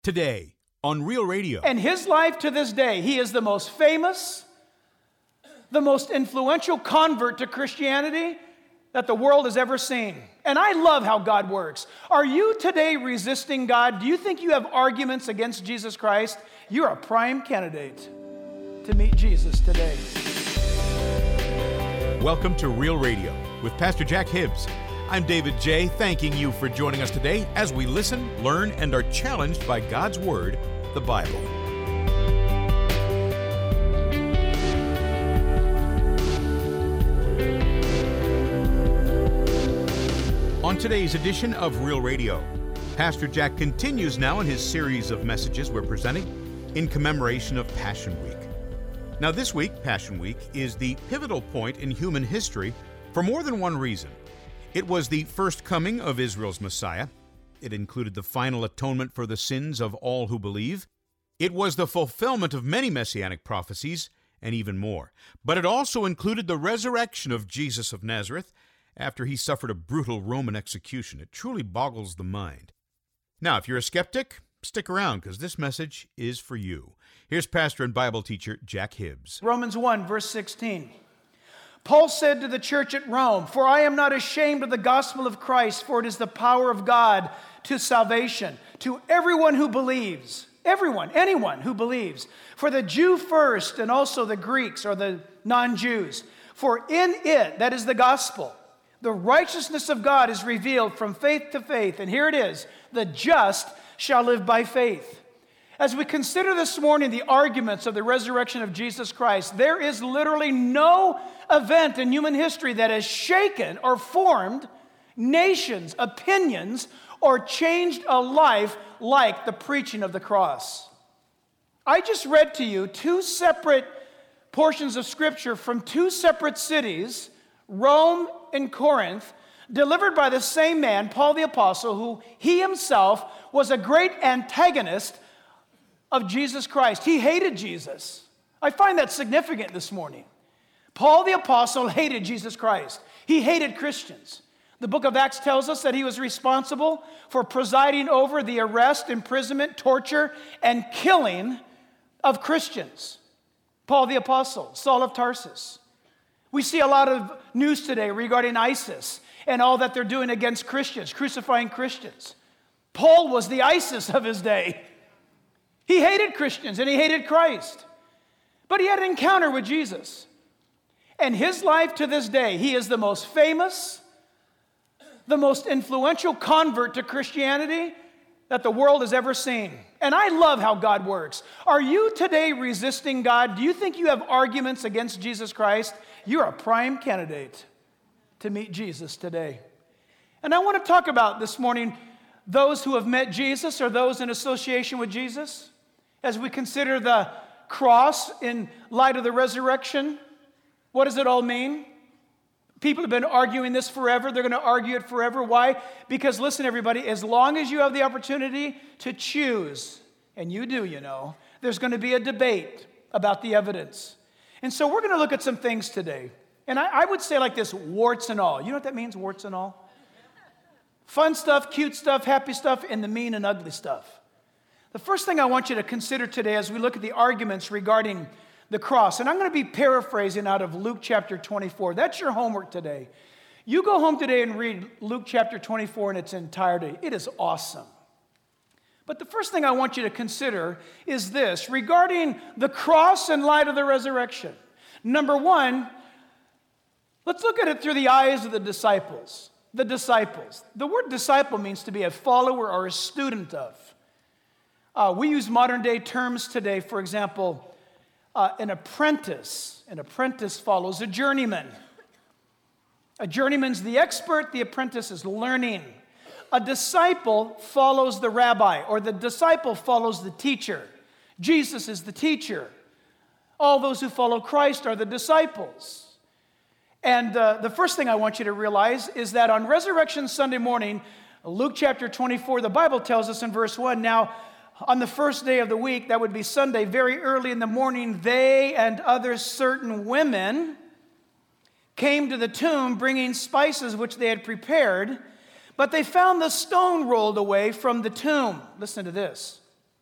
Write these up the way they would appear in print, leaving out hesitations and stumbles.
Today on Real Radio. And his life to this day, he is the most famous, the most influential convert to Christianity that the world has ever seen. And I love how God works. Are you today resisting God? Do you think you have arguments against Jesus Christ? You're a prime candidate to meet Jesus today. Welcome to Real Radio with Pastor Jack Hibbs. I'm David J., thanking you for joining us today as we listen, learn, and are challenged by God's Word, the Bible. On today's edition of Real Radio, Pastor Jack continues now in his series of messages we're presenting in commemoration of Passion Week. Now this week, Passion Week, is the pivotal point in human history for more than one reason. It was the first coming of Israel's Messiah. It included the final atonement for the sins of all who believe. It was the fulfillment of many messianic prophecies, and even more. But it also included the resurrection of Jesus of Nazareth after he suffered a brutal Roman execution. It truly boggles the mind. Now, if you're a skeptic, stick around, because this message is for you. Here's pastor and Bible teacher Jack Hibbs. Romans 1, verse 16. Paul said to the church at Rome, "For I am not ashamed of the gospel of Christ, for it is the power of God to salvation, to everyone who believes." Everyone, anyone who believes. For the Jew first, and also the Greeks, or the non-Jews. For in it, that is the gospel, the righteousness of God is revealed from faith to faith. And here it is, the just shall live by faith. As we consider this morning the arguments of the resurrection of Jesus Christ, there is literally no event in human history that has shaken or formed nations, opinions, or changed a life like the preaching of the cross. I just read to you two separate portions of Scripture from two separate cities, Rome and Corinth, delivered by the same man, Paul the Apostle, who he himself was a great antagonist of Jesus Christ. He hated Jesus. I find that significant this morning. Paul the Apostle hated Jesus Christ. He hated Christians. The book of Acts tells us that he was responsible for presiding over the arrest, imprisonment, torture, and killing of Christians. Paul the Apostle, Saul of Tarsus. We see a lot of news today regarding ISIS and all that they're doing against Christians, crucifying Christians. Paul was the ISIS of his day. He hated Christians and he hated Christ. But he had an encounter with Jesus. And his life to this day, he is the most famous, the most influential convert to Christianity that the world has ever seen. And I love how God works. Are you today resisting God? Do you think you have arguments against Jesus Christ? You're a prime candidate to meet Jesus today. And I want to talk about this morning those who have met Jesus or those in association with Jesus. As we consider the cross in light of the resurrection, what does it all mean? People have been arguing this forever. They're going to argue it forever. Why? Because listen, everybody, as long as you have the opportunity to choose, and you do, there's going to be a debate about the evidence. And so we're going to look at some things today. And I would say like this, warts and all. You know what that means, warts and all? Fun stuff, cute stuff, happy stuff, and the mean and ugly stuff. The first thing I want you to consider today as we look at the arguments regarding the cross, and I'm going to be paraphrasing out of Luke chapter 24. That's your homework today. You go home today and read Luke chapter 24 in its entirety. It is awesome. But the first thing I want you to consider is this, regarding the cross in light of the resurrection. Number one, let's look at it through the eyes of the disciples. The disciples. The word disciple means to be a follower or a student of. We use modern day terms today, for example, an apprentice. An apprentice follows a journeyman. A journeyman's the expert, the apprentice is learning. A disciple follows the rabbi, or the disciple follows the teacher. Jesus is the teacher. All those who follow Christ are the disciples. And the first thing I want you to realize is that on Resurrection Sunday morning, Luke chapter 24, the Bible tells us in verse 1, now, on the first day of the week, that would be Sunday, very early in the morning, they and other certain women came to the tomb bringing spices which they had prepared, but they found the stone rolled away from the tomb. Listen to this.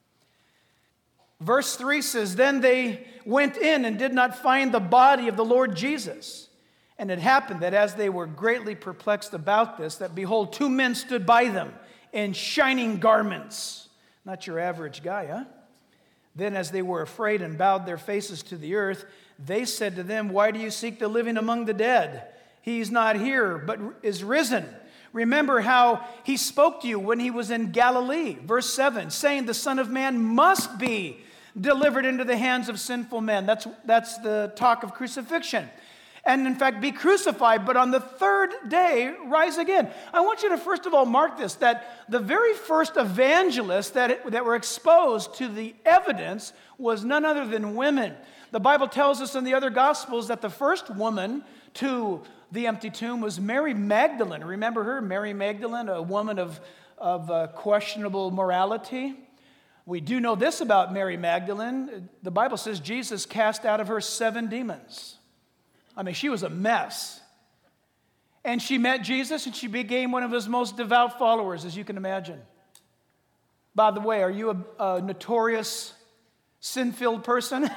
Verse 3 says, "Then they went in and did not find the body of the Lord Jesus. And it happened that as they were greatly perplexed about this, that behold, 2 men stood by them in shining garments." Not your average guy, huh? "Then as they were afraid and bowed their faces to the earth, they said to them, 'Why do you seek the living among the dead? He's not here, but is risen. Remember how he spoke to you when he was in Galilee.'" Verse 7, saying, "The Son of Man must be delivered into the hands of sinful men." That's the talk of crucifixion. "And in fact, be crucified, but on the 3rd day, rise again." I want you to first of all mark this, that the very first evangelists that were exposed to the evidence was none other than women. The Bible tells us in the other Gospels that the first woman to the empty tomb was Mary Magdalene. Remember her? Mary Magdalene, a woman of questionable morality. We do know this about Mary Magdalene. The Bible says Jesus cast out of her 7 demons. I mean, she was a mess. And she met Jesus, and she became one of his most devout followers, as you can imagine. By the way, are you a notorious sin-filled person?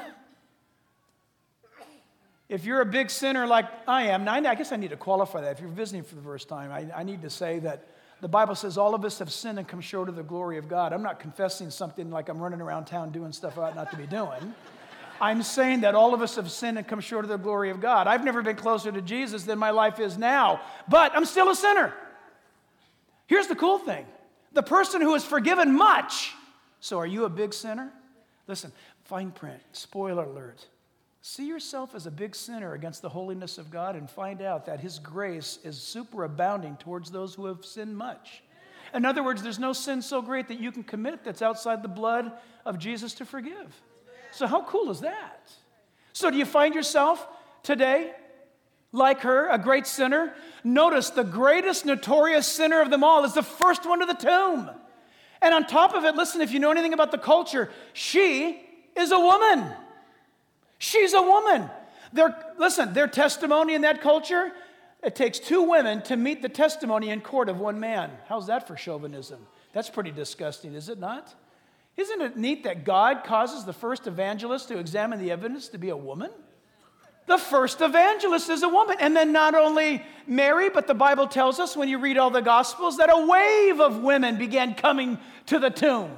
If you're a big sinner like I am, now I guess I need to qualify that. If you're visiting for the first time, I need to say that the Bible says all of us have sinned and come short of the glory of God. I'm not confessing something like I'm running around town doing stuff I ought not to be doing. I'm saying that all of us have sinned and come short of the glory of God. I've never been closer to Jesus than my life is now, but I'm still a sinner. Here's the cool thing. The person who is forgiven much. So are you a big sinner? Listen, fine print, spoiler alert. See yourself as a big sinner against the holiness of God and find out that his grace is superabounding towards those who have sinned much. In other words, there's no sin so great that you can commit that's outside the blood of Jesus to forgive. So how cool is that? So do you find yourself today like her, a great sinner? Notice the greatest notorious sinner of them all is the first one to the tomb. And on top of it, listen, if you know anything about the culture, she is a woman. She's a woman. Their testimony in that culture, it takes 2 women to meet the testimony in court of 1 man. How's that for chauvinism? That's pretty disgusting, is it not? Isn't it neat that God causes the first evangelist to examine the evidence to be a woman? The first evangelist is a woman. And then not only Mary, but the Bible tells us when you read all the Gospels that a wave of women began coming to the tomb.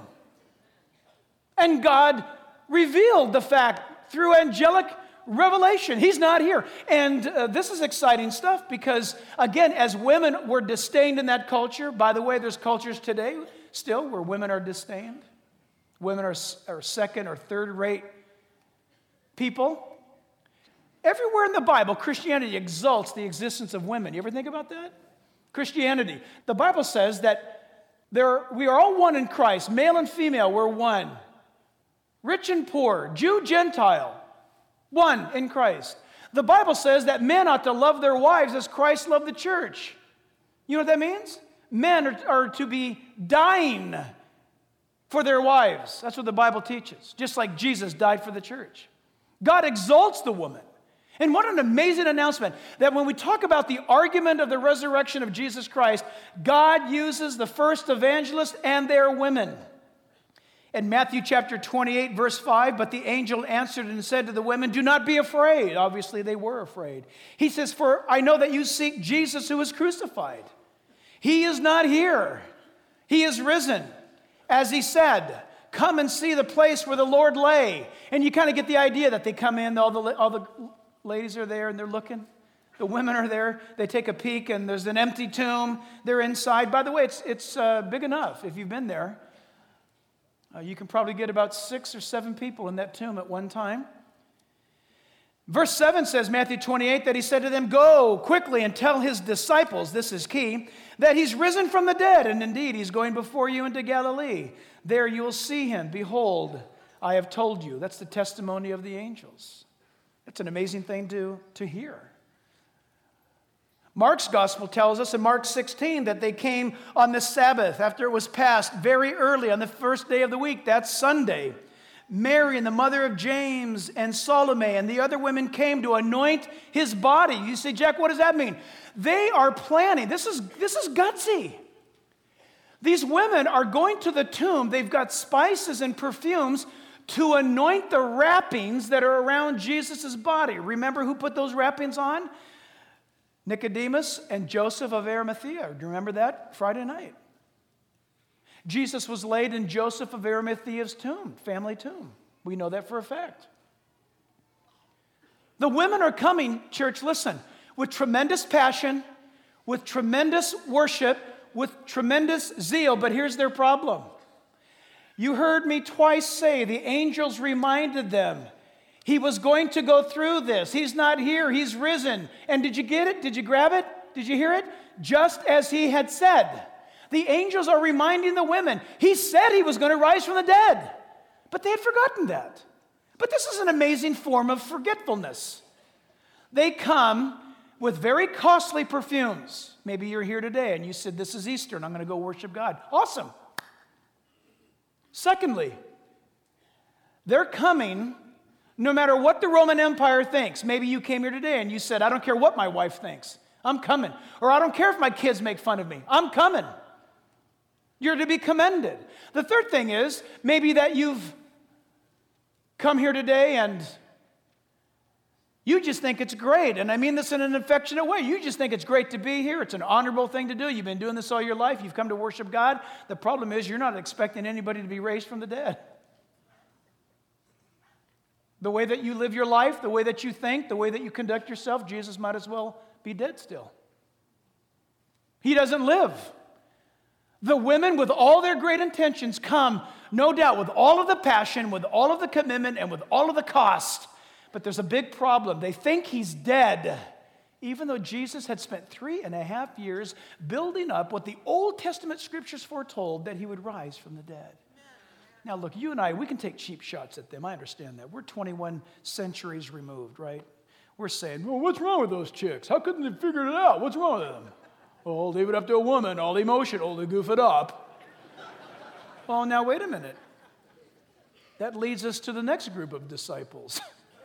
And God revealed the fact through angelic revelation. He's not here. And this is exciting stuff because, again, as women were disdained in that culture, by the way, there's cultures today still where women are disdained. Women are second or third-rate people. Everywhere in the Bible, Christianity exalts the existence of women. You ever think about that? Christianity. The Bible says that we are all one in Christ. Male and female, we're one. Rich and poor, Jew, Gentile, one in Christ. The Bible says that men ought to love their wives as Christ loved the church. You know what that means? Men are to be dying for their wives. That's what the Bible teaches. Just like Jesus died for the church. God exalts the woman. And what an amazing announcement that when we talk about the argument of the resurrection of Jesus Christ, God uses the first evangelists and their women. In Matthew chapter 28, verse 5, "But the angel answered and said to the women, 'Do not be afraid.'" Obviously, they were afraid. He says, "For I know that you seek Jesus who was crucified. He is not here. He is risen. As he said, come and see the place where the Lord lay." And you kind of get the idea that they come in, all the ladies are there and they're looking. The women are there. They take a peek and there's an empty tomb. They're inside. By the way, it's big enough. If you've been there, you can probably get about 6 or 7 people in that tomb at one time. Verse 7 says, Matthew 28, that he said to them, "Go quickly and tell his disciples," this is key, "that he's risen from the dead, and indeed he's going before you into Galilee. There you will see him. Behold, I have told you." That's the testimony of the angels. That's an amazing thing to hear. Mark's gospel tells us in Mark 16 that they came on the Sabbath after it was passed very early on the first day of the week. That's Sunday. Mary and the mother of James and Salome and the other women came to anoint his body. You say, "Jack, what does that mean?" They are planning. This is gutsy. These women are going to the tomb. They've got spices and perfumes to anoint the wrappings that are around Jesus' body. Remember who put those wrappings on? Nicodemus and Joseph of Arimathea. Do you remember that? Friday night. Jesus was laid in Joseph of Arimathea's tomb, family tomb. We know that for a fact. The women are coming, church, listen, with tremendous passion, with tremendous worship, with tremendous zeal, but here's their problem. You heard me twice say the angels reminded them he was going to go through this. He's not here, he's risen. And did you get it? Did you grab it? Did you hear it? Just as he had said. The angels are reminding the women, he said he was going to rise from the dead. But they had forgotten that. But this is an amazing form of forgetfulness. They come with very costly perfumes. Maybe you're here today and you said, this is Easter and I'm going to go worship God. Awesome. Secondly, they're coming no matter what the Roman Empire thinks. Maybe you came here today and you said, I don't care what my wife thinks. I'm coming. Or I don't care if my kids make fun of me. I'm coming. You're to be commended. The third thing is maybe that you've come here today and you just think it's great. And I mean this in an affectionate way. You just think it's great to be here. It's an honorable thing to do. You've been doing this all your life. You've come to worship God. The problem is you're not expecting anybody to be raised from the dead. The way that you live your life, the way that you think, the way that you conduct yourself, Jesus might as well be dead still. He doesn't live. The women, with all their great intentions, come, no doubt, with all of the passion, with all of the commitment, and with all of the cost. But there's a big problem. They think he's dead, even though Jesus had spent 3.5 years building up what the Old Testament scriptures foretold that he would rise from the dead. Now, look, you and I, we can take cheap shots at them. I understand that. We're 21 centuries removed, right? We're saying, well, what's wrong with those chicks? How couldn't they figure it out? What's wrong with them? Well, leave it up to a woman, all emotional to goof it up. Well, now, wait a minute. That leads us to the next group of disciples.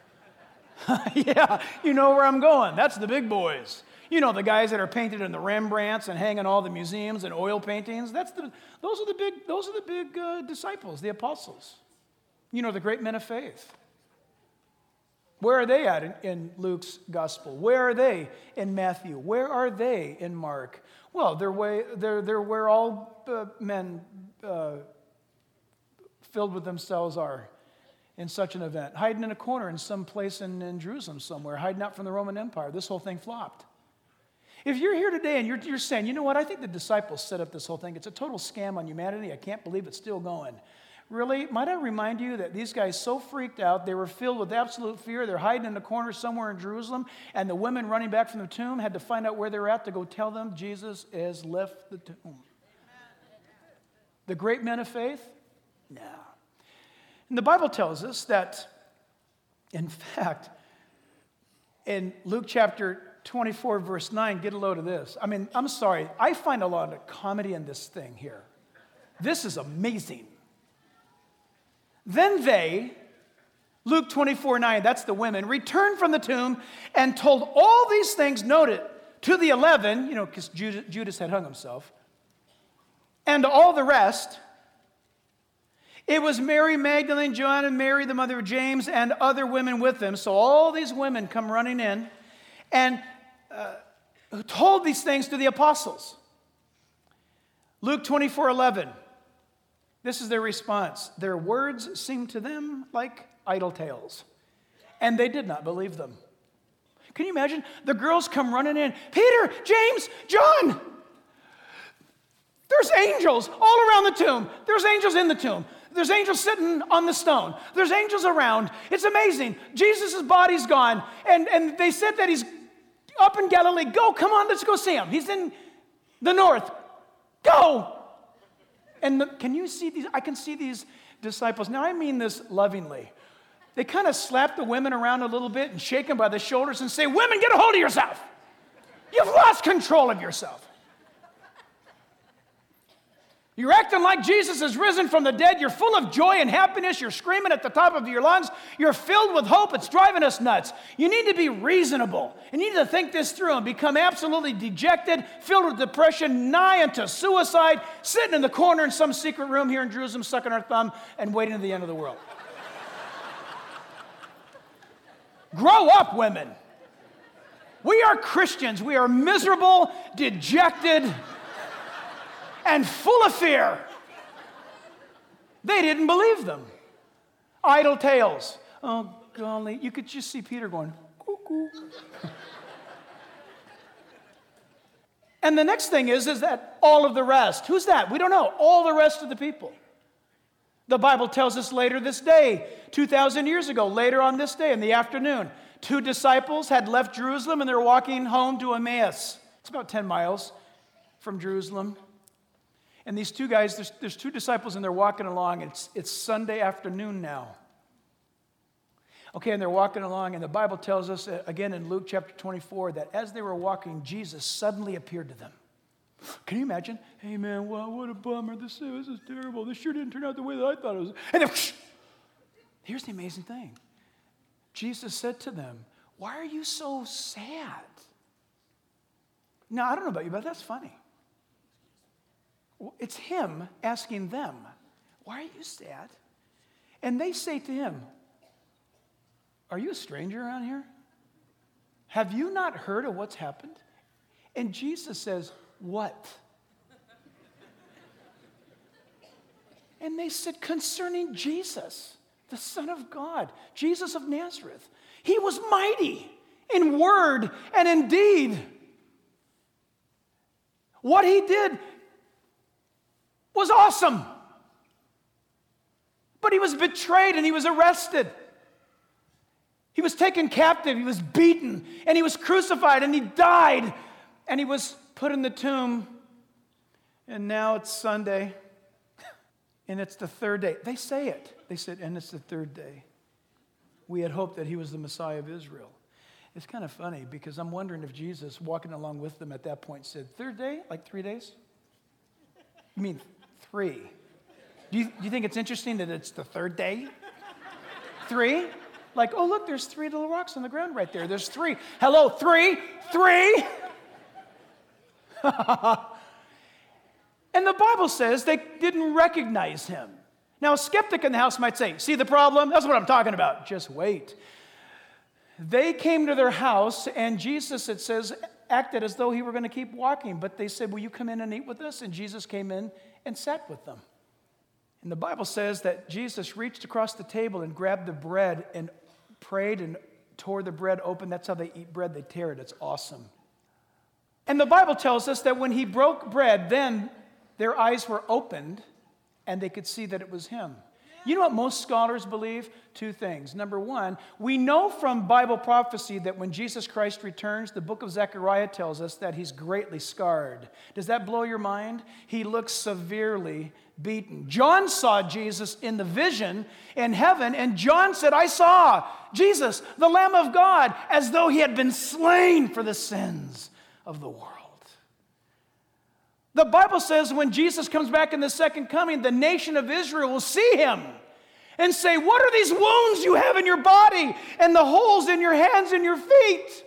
Yeah, you know where I'm going. That's the big boys. You know, the guys that are painted in the Rembrandts and hang in all the museums and oil paintings. Those are the big disciples, the apostles. You know, the great men of faith. Where are they at in Luke's gospel? Where are they in Matthew? Where are they in Mark? Well, they're where all men filled with themselves are in such an event. Hiding in a corner in some place in Jerusalem somewhere, hiding out from the Roman Empire. This whole thing flopped. If you're here today and you're saying, you know what, I think the disciples set up this whole thing. It's a total scam on humanity. I can't believe it's still going. Really? Might I remind you that these guys so freaked out, they were filled with absolute fear. They're hiding in a corner somewhere in Jerusalem, and the women running back from the tomb had to find out where they were at to go tell them Jesus has left the tomb. The great men of faith? No. And the Bible tells us that, in fact, in Luke chapter 24, verse 9, get a load of this. I mean, I'm sorry. I find a lot of comedy in this thing here. This is amazing. Then they, Luke 24, 9, that's the women, returned from the tomb and told all these things, note it, to the 11, you know, because Judas had hung himself, and all the rest. It was Mary Magdalene, Joanna, Mary, the mother of James, and other women with them. So all these women come running in and told these things to the apostles. Luke 24, 11. This is their response. Their words seemed to them like idle tales, and they did not believe them. Can you imagine? The girls come running in. Peter, James, John. There's angels all around the tomb. There's angels in the tomb. There's angels sitting on the stone. There's angels around. It's amazing. Jesus' body's gone, and they said that he's up in Galilee. Go, come on, let's go see him. He's in the north. Go. And can you see these? I can see these disciples. Now, I mean this lovingly. They kind of slap the women around a little bit and shake them by the shoulders and say, women, get a hold of yourself. You've lost control of yourself. You're acting like Jesus is risen from the dead. You're full of joy and happiness. You're screaming at the top of your lungs. You're filled with hope. It's driving us nuts. You need to be reasonable. You need to think this through and become absolutely dejected, filled with depression, nigh unto suicide, sitting in the corner in some secret room here in Jerusalem, sucking our thumb and waiting to the end of the world. Grow up, women. We are Christians. We are miserable, dejected, and full of fear. They didn't believe them. Idle tales. Oh, golly. You could just see Peter going, cuckoo. And the next thing is that all of the rest. Who's that? We don't know. All the rest of the people. The Bible tells us later this day, 2,000 years ago, later on this day in the afternoon, 2 disciples had left Jerusalem and they're walking home to Emmaus. It's about 10 miles from Jerusalem. And these 2 guys, there's 2 disciples and they're walking along. It's Sunday afternoon now. Okay, and they're walking along, and the Bible tells us, again in Luke chapter 24, that as they were walking, Jesus suddenly appeared to them. Can you imagine? Hey, man, wow, what a bummer. This is terrible. This sure didn't turn out the way that I thought it was. And then, here's the amazing thing. Jesus said to them, why are you so sad? Now, I don't know about you, but that's funny. It's him asking them, why are you sad? And they say to him, are you a stranger around here? Have you not heard of what's happened? And Jesus says, what? And they said, concerning Jesus, the Son of God, Jesus of Nazareth. He was mighty in word and in deed. What he did was awesome. But he was betrayed and he was arrested. He was taken captive, he was beaten, and he was crucified, and he died, and he was put in the tomb. And now it's Sunday, and it's the 3rd day. They say it. They said, and it's the 3rd day. We had hoped that he was the Messiah of Israel. It's kind of funny, because I'm wondering if Jesus, walking along with them at that point, said, 3rd day? Like 3 days? You mean 3? Do you think it's interesting that it's the 3rd day? 3? Like, oh, look, there's 3 little rocks on the ground right there. There's 3. Hello, 3? 3? And the Bible says they didn't recognize him. Now, a skeptic in the house might say, see the problem? That's what I'm talking about. Just wait. They came to their house, and Jesus, it says, acted as though he were going to keep walking. But they said, will you come in and eat with us? And Jesus came in and sat with them. And the Bible says that Jesus reached across the table and grabbed the bread and prayed and tore the bread open. That's how they eat bread. They tear it. It's awesome. And the Bible tells us that when he broke bread, then their eyes were opened and they could see that it was him. You know what most scholars believe? 2 things. Number 1, we know from Bible prophecy that when Jesus Christ returns, the book of Zechariah tells us that he's greatly scarred. Does that blow your mind? He looks severely beaten. John saw Jesus in the vision in heaven, and John said, I saw Jesus, the Lamb of God, as though he had been slain for the sins of the world. The Bible says when Jesus comes back in the second coming, the nation of Israel will see him and say, what are these wounds you have in your body and the holes in your hands and your feet?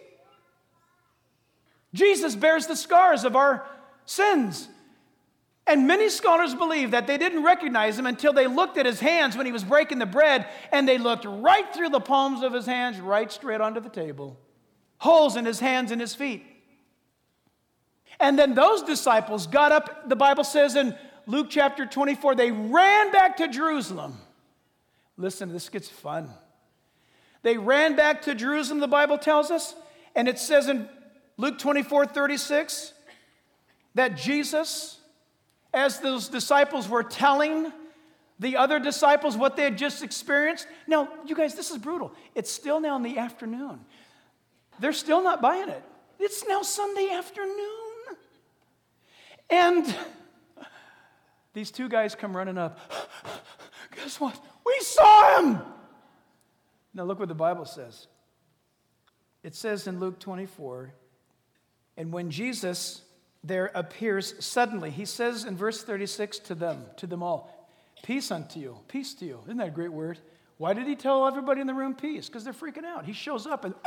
Jesus bears the scars of our sins. And many scholars believe that they didn't recognize him until they looked at his hands when he was breaking the bread, and they looked right through the palms of his hands, right straight onto the table. Holes in his hands and his feet. And then those disciples got up, the Bible says in Luke chapter 24, they ran back to Jerusalem. Listen, this gets fun. They ran back to Jerusalem, the Bible tells us, and it says in Luke 24:36 that Jesus, as those disciples were telling the other disciples what they had just experienced. Now, you guys, this is brutal. It's still now in the afternoon. They're still not buying it. It's now Sunday afternoon. And these 2 guys come running up. Guess what? We saw him. Now look what the Bible says. It says in Luke 24, and when Jesus there appears suddenly, he says in verse 36 to them all, peace unto you, peace to you. Isn't that a great word? Why did he tell everybody in the room peace? Because they're freaking out. He shows up and,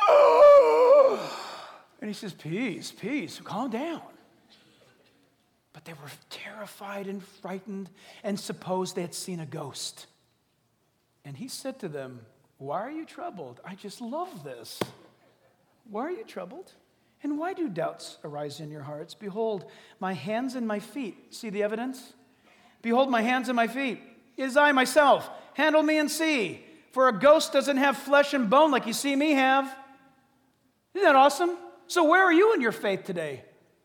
and he says, peace, peace, calm down. But they were terrified and frightened and supposed they had seen a ghost. And he said to them, Why are you troubled? I just love this. Why are you troubled? And why do doubts arise in your hearts? Behold, my hands and my feet. See the evidence? Behold, my hands and my feet. It is I myself. Handle me and see. For a ghost doesn't have flesh and bone like you see me have. Isn't that awesome? So where are you in your faith today?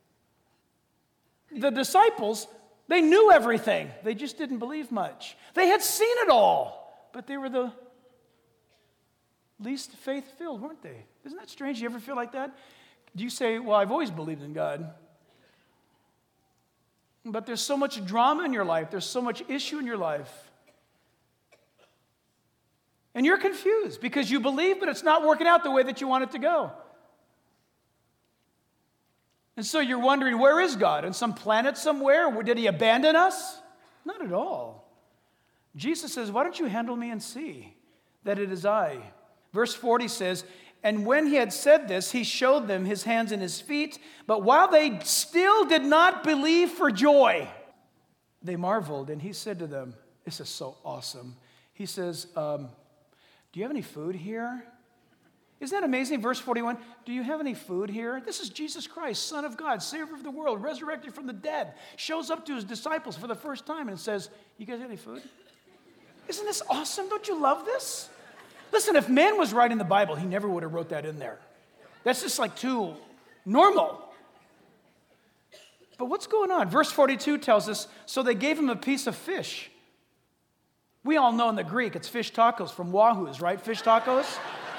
The disciples, they knew everything. They just didn't believe much. They had seen it all, but they were the least faith-filled, weren't they? Isn't that strange? You ever feel like that? Do you say, well, I've always believed in God? But there's so much drama in your life. There's so much issue in your life. And you're confused because you believe, but it's not working out the way that you want it to go. And so you're wondering, where is God? On some planet somewhere? Did he abandon us? Not at all. Jesus says, why don't you handle me and see that it is I? Verse 40 says, and when he had said this, he showed them his hands and his feet. But while they still did not believe for joy, they marveled. And he said to them, this is so awesome. He says, do you have any food here? Isn't that amazing? Verse 41, do you have any food here? This is Jesus Christ, Son of God, Savior of the world, resurrected from the dead, shows up to his disciples for the first time and says, you guys have any food? Isn't this awesome? Don't you love this? Listen, if man was writing the Bible, he never would have wrote that in there. That's just like too normal. But what's going on? Verse 42 tells us, so they gave him a piece of fish. We all know in the Greek, it's fish tacos from Wahoo's, right? Fish tacos?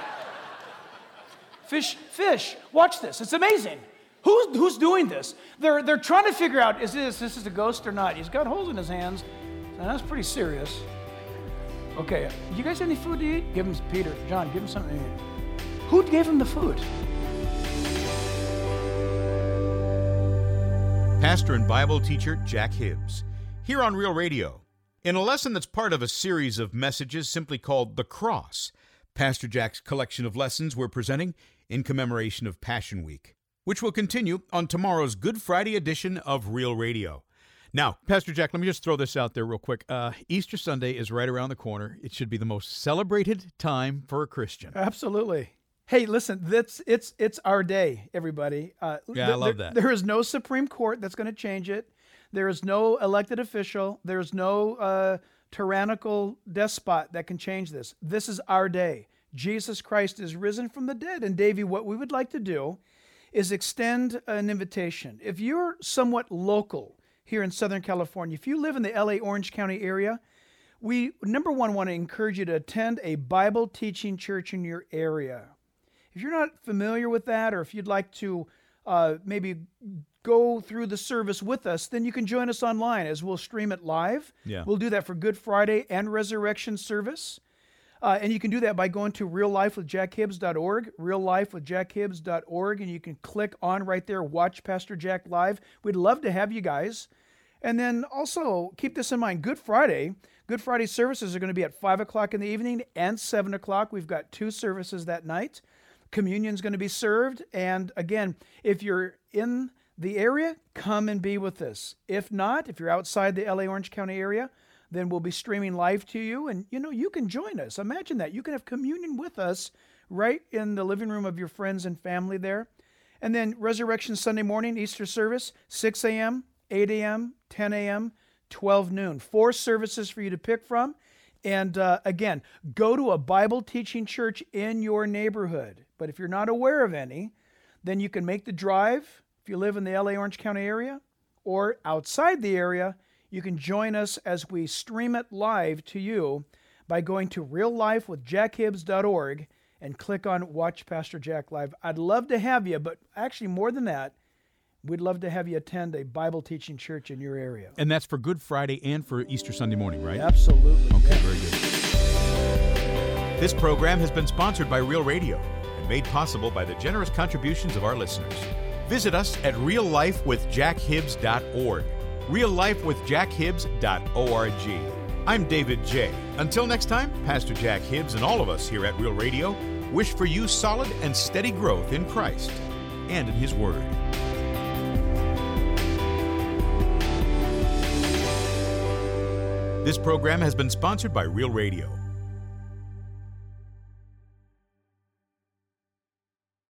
Fish. Watch this. It's amazing. Who's doing this? They're trying to figure out, is this a ghost or not? He's got holes in his hands, and that's pretty serious. Okay, you guys have any food to eat? Give him, Peter, John, give him something to eat. Who gave him the food? Pastor and Bible teacher Jack Hibbs, here on Real Radio. In a lesson that's part of a series of messages simply called The Cross, Pastor Jack's collection of lessons we're presenting in commemoration of Passion Week, which will continue on tomorrow's Good Friday edition of Real Radio. Now, Pastor Jack, let me just throw this out there real quick. Easter Sunday is right around the corner. It should be the most celebrated time for a Christian. Absolutely. Hey, listen, it's our day, everybody. I love that. There is no Supreme Court that's going to change it. There is no elected official. There's no tyrannical despot that can change this. This is our day. Jesus Christ is risen from the dead. And Davey, what we would like to do is extend an invitation. If you're somewhat local here in Southern California, if you live in the LA Orange County area, we, number one, want to encourage you to attend a Bible teaching church in your area. If you're not familiar with that, or if you'd like to maybe go through the service with us, then you can join us online as we'll stream it live. Yeah. We'll do that for Good Friday and Resurrection service. And you can do that by going to reallifewithjackhibbs.org, reallifewithjackhibbs.org, and you can click on right there, Watch Pastor Jack Live. We'd love to have you guys. And then also keep this in mind, Good Friday services are going to be at 5 o'clock in the evening and 7 o'clock. We've got 2 services that night. Communion's going to be served. And again, if you're in the area, come and be with us. If not, if you're outside the LA Orange County area, then we'll be streaming live to you, and you can join us. Imagine that. You can have communion with us right in the living room of your friends and family there. And then Resurrection Sunday morning, Easter service, 6 a.m., 8 a.m., 10 a.m., 12 noon. 4 services for you to pick from. And again, go to a Bible teaching church in your neighborhood. But if you're not aware of any, then you can make the drive if you live in the LA Orange County area, or outside the area, you can join us as we stream it live to you by going to reallifewithjackhibbs.org and click on Watch Pastor Jack Live. I'd love to have you, but actually more than that, we'd love to have you attend a Bible teaching church in your area. And that's for Good Friday and for Easter Sunday morning, right? Absolutely. Okay, yeah. Very good. This program has been sponsored by Real Radio and made possible by the generous contributions of our listeners. Visit us at reallifewithjackhibbs.org. reallifewithjackhibbs.org. I'm David J. Until next time, Pastor Jack Hibbs and all of us here at Real Radio wish for you solid and steady growth in Christ and in His Word. This program has been sponsored by Real Radio.